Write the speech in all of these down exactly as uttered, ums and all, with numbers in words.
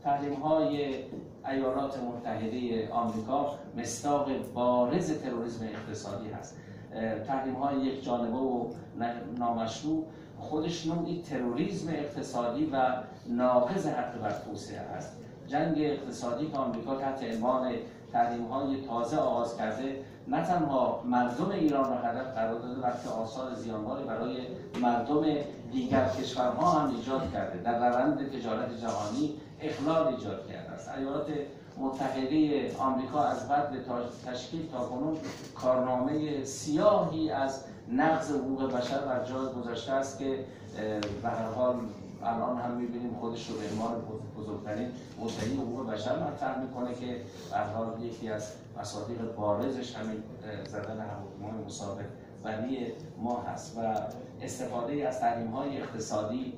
تحریم‌های ایالات متحده آمریکا مصداق بارز تروریسم اقتصادی هست. تحریم‌های یک جانبه و نامشروع خودش نوعی تروریسم اقتصادی و ناقض حق بر توسعه است. جنگ اقتصادی که آمریکا تحت عنوان تحریم‌های تازه آغاز کرده نه تنها مردم ایران را هدف قرار داده بلکه آثار زیانباری برای مردم دیگر کشورها هم ایجاد کرده. در روند تجارت جهانی اخلال ایجاد کرده است. ایالات متحده آمریکا از بعد تشکیل تا کنون کارنامه سیاهی از نقض حقوق بشر بر جای گذاشته است که به هر حال الان هم می‌بینیم خودش رو به عنوان بزرگترین مدعی حقوق بشر مطرح میکنه که به هر حال یکی از مصادیق بارزش همین زدن هواپیمای مسابق بنی ما هست و استفاده از تحریم‌های اقتصادی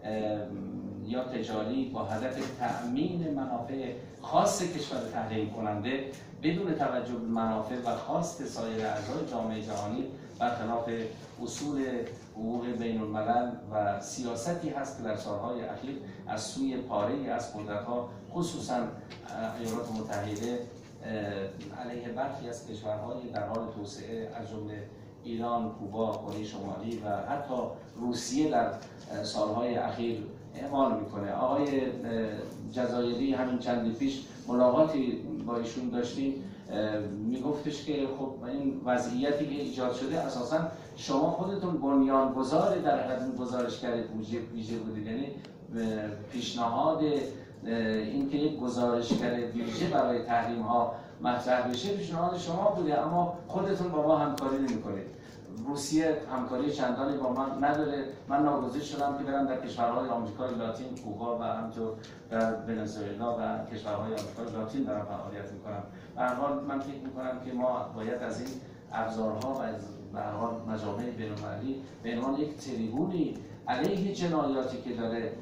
یا تجاری با هدف تأمین منافع خاص کشور تحریم کننده بدون توجه به منافع و خواست سایر اعضای جامعه جهانی برخلاف اصول حقوق بین الملل و سیاستی هست که در سالهای اخیر از سوی پاره‌ای از قدرت‌ها خصوصا ایالات متحده علیه برخی از کشورهای در حال توسعه از جمله ایران، کوبا، کره شمالی و حتی روسیه در سالهای اخیر اعمال میکنه. آقای جزایری همین چندی پیش ملاقاتی با ایشون داشتیم، میگفتش که خب این وضعیتی که ایجاد شده اساساً شما خودتون بنیانگذار در حقیقت این گزارشگر ویژه بودید، یعنی پیشنهاد اینکه یک گزارشگر ویژه برای تحریم ها مطرح بشه پیشنهاد شما بوده، اما خودتون با ما همکاری نمی‌کنید. روسیه همکاری چندانی با من نداره. من ناگزیر شدم که برم در کشورهای آمریکای لاتین، کوبا و همینطور در ونزوئلا و کشورهای آمریکای لاتین دارم فعالیت میکنم. به هر حال من فکر میکنم که ما باید از این ابزارها و از به هر حال مجامع بین‌المللی به عنوان یک تریبونی علیه جنایاتی که داره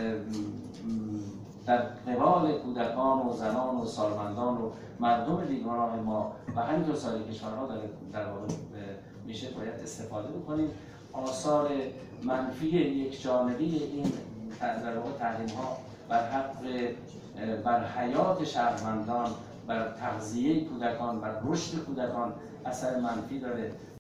در قبال کودکان و زنان و سالمندان و مردم بیگناه ما و همینطور سایر کشورها در در واقع میشه باید استفاده بکنیم. آثار منفی یک جانبه این در واقع تحریم ها بر حق بر حیات شهروندان، بر تغذیه کودکان، بر رشد کودکان اثر منفی داره.